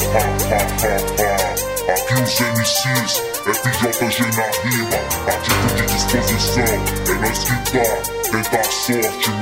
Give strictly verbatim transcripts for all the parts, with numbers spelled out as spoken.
Aqui os M Cs, F J G na rima, atitude de disposição, é nós que tá, tenta a sorte,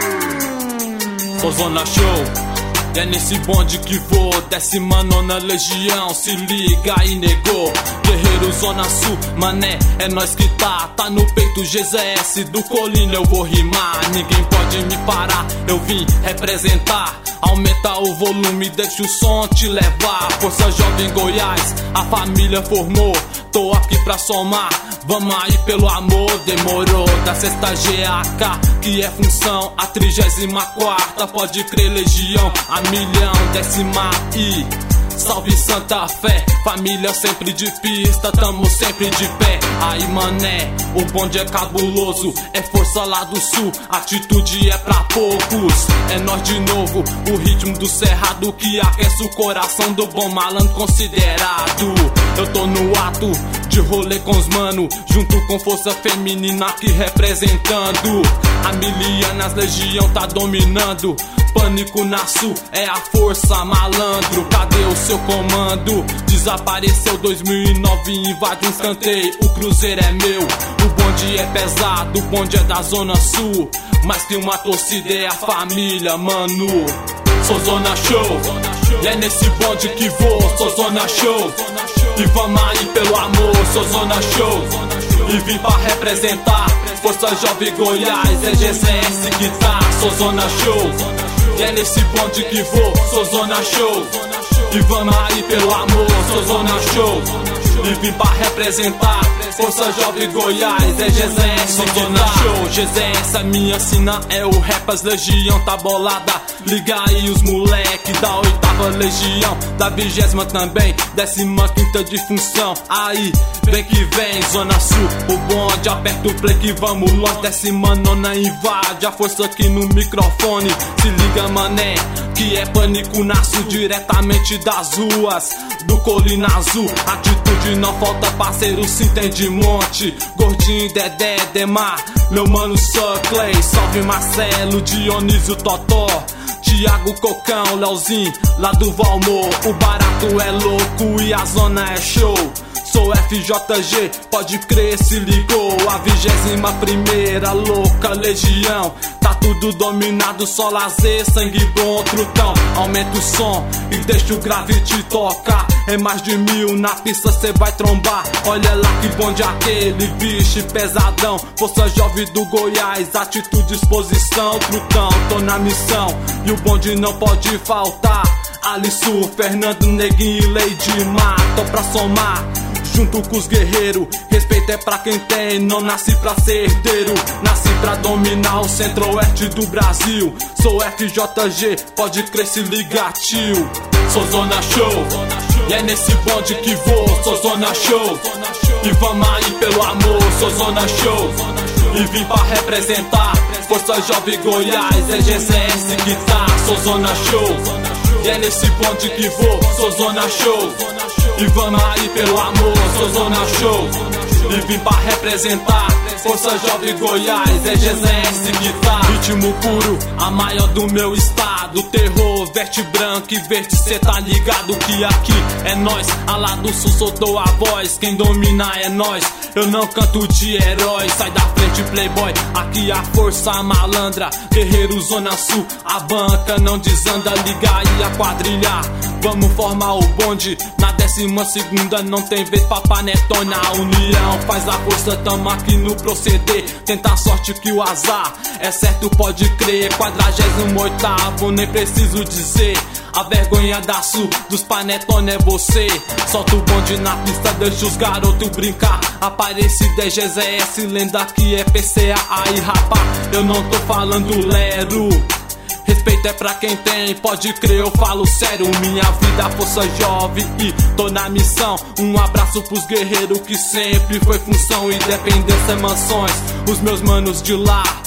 mané. Sou Zona Show, e é nesse bonde que vou, décima nona legião, se liga e negou. Guerreiro Zona Sul, mané, é nós que tá, tá no peito G Z S do Colina, eu vou rimar, ninguém pode me parar, eu vim representar. Aumenta o volume, deixa o som te levar. Força Jovem Goiás, a família formou. Tô aqui pra somar, vamos aí pelo amor. Demorou, da sexta G A K, que é função. A trigésima quarta, pode crer, legião. A milhão, décima I, salve Santa Fé. Família sempre de pista, tamo sempre de pé. Aí mané, o bonde é cabuloso, é força lá do sul, atitude é pra poucos. É nós de novo, o ritmo do cerrado que aquece o coração do bom malandro considerado. Eu tô no ato de rolê com os mano, junto com força feminina aqui representando. A Milianas Legião tá dominando. Pânico na Sul é a força, malandro, cadê o seu comando? Desapareceu dois mil e nove, invade um escanteio, o cruzeiro é meu. O bonde é pesado, o bonde é da Zona Sul, mas tem uma torcida, é a família, mano. Sou Zona Show, e é nesse bonde que vou. Sou Zona Show, e vamos aí pelo amor. Sou Zona Show, e vim pra representar. Força Jovem Goiás, é G Z S que tá. Sou Zona Show, e é nesse bonde que vou. Sou Zona Show, e vamos aí pelo amor. Sou Zona Show, e vim pra representar. Força Jovem Goiás, é G Z S. Sou Zona Show, G Z S, a minha sina é o Rapas Legião, tá bolada. Liga aí os moleque da oitava legião, da vigésima também, décima quinta de função. Aí, vem que vem, Zona Sul, o bonde, aperta o play que vamos longe. Décima nona invade, a força aqui no microfone. Se liga mané, que é pânico na Sul, diretamente das ruas do Colina Azul. Atitude não falta, parceiro, se tem de monte. Gordinho, Dedé, Demar, meu mano Suckley, salve Marcelo, Dionísio, Totó, Thiago, Cocão, Leozinho, lá do Valmor. O barato é louco e a zona é show. Sou F J G, pode crer, se ligou. A vigésima primeira louca legião, tá tudo dominado, só lazer, sangue bom, trutão. Aumenta o som e deixa o grave te tocar. É mais de mil na pista, cê vai trombar. Olha lá que bonde aquele, bicho pesadão. Força Jovem do Goiás, atitude, disposição, trutão. Tô na missão e o bonde não pode faltar. Alisson, Fernando, Neguinho e Lady Mar, tô pra somar junto com os guerreiros. Respeito é pra quem tem, não nasci pra ser herdeiro. Nasci pra dominar o centro-oeste do Brasil. Sou F J G, pode crer, se liga, tio. Sou Zona Show, e é nesse bonde que vou. Sou Zona Show, e vamos aí pelo amor. Sou Zona Show, e vim pra representar. Força Jovem Goiás, é G Z S que tá. Sou Zona Show, e é nesse bonde que vou. Sou Zona Show, e vamos aí pelo amor. Sou Zona Show, e vim pra representar. Força Jovem Goiás, é G Z S que tá. Ritmo puro, a maior do meu estado. Terror, veste branco e verde, cê tá ligado que aqui é nós. A lá do sul soltou a voz, quem domina é nós. Eu não canto de herói, sai da frente playboy. Aqui a força malandra, guerreiro Zona Sul. A banca não desanda, liga aí a quadrilha. Vamos formar o bonde, na décima segunda não tem vez pra panetone. A união faz a força, tamo aqui no proceder. Tenta a sorte que o azar é certo, pode crer. Quadragésimo oitavo, nem preciso dizer. A vergonha da Sul, dos panetone é você. Solta o bonde na pista, deixa os garotos brincar. Aparecida é G Z S, lenda que é P C A. Aí rapá, eu não tô falando lero. Respeito é pra quem tem, pode crer, eu falo sério. Minha vida, força jovem e tô na missão. Um abraço pros guerreiros que sempre foi função. Independência, mansões, os meus manos de lá.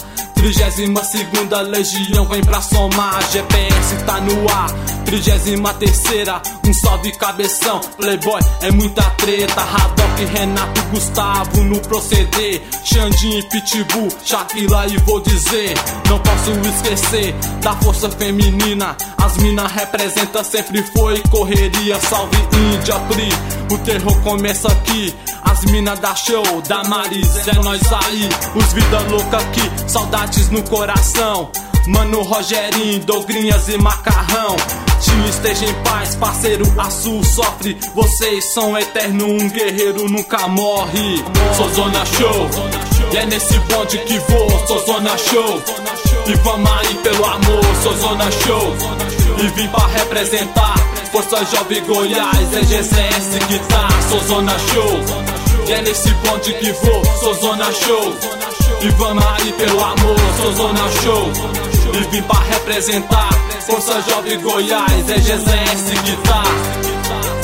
Trigésima segunda Legião vem pra somar, G P S tá no ar. Trigésima terceira, um salve cabeção. Playboy é muita treta, Haddock, Renato, Gustavo no proceder. Xandinho e Pitbull, Shakira e vou dizer. Não posso esquecer da força feminina. As mina representa, sempre foi correria. Salve Índia, Pri, o terror começa aqui. As mina da show, da Maris, é nós aí. Os vida louca aqui, saudades no coração. Mano Rogerinho, Dogrinhas e Macarrão. Time esteja em paz, parceiro, a Sul sofre. Vocês são eterno, um guerreiro nunca morre. Sou Zona Show, e é nesse bonde que vou. Sou Zona Show, e vamos aí pelo amor. Sou Zona Show, e vim pra representar. Força Jovem Goiás, é G C S que tá. Sou Zona Show, e é nesse bonde que vou. Sou Zona Show, e vamos aí pelo amor. Sou Zona Show, e vim pra representar. Força Jovem Goiás, é G C S que tá.